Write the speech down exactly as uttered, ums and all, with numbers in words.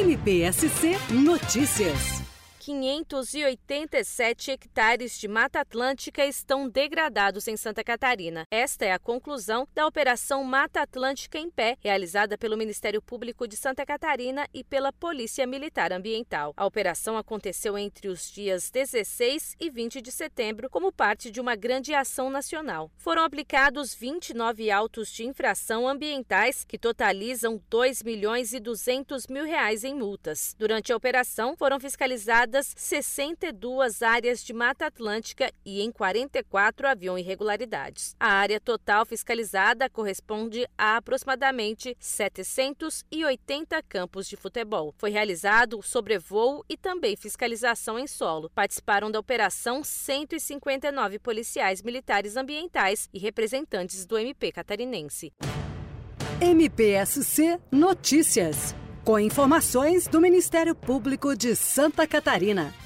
M P S C Notícias. quinhentos e oitenta e sete hectares de Mata Atlântica estão degradados em Santa Catarina. Esta é a conclusão da Operação Mata Atlântica em Pé, realizada pelo Ministério Público de Santa Catarina e pela Polícia Militar Ambiental. A operação aconteceu entre os dias dezesseis e vinte de setembro, como parte de uma grande ação nacional. Foram aplicados vinte e nove autos de infração ambientais que totalizam dois milhões e duzentos mil reais em multas. Durante a operação, foram fiscalizadas sessenta e duas áreas de Mata Atlântica e em quarenta e quatro haviam irregularidades. A área total fiscalizada corresponde a aproximadamente setecentos e oitenta campos de futebol. Foi realizado sobrevoo e também fiscalização em solo. Participaram da operação cento e cinquenta e nove policiais militares ambientais e representantes do M P catarinense. M P S C Notícias. Com informações do Ministério Público de Santa Catarina.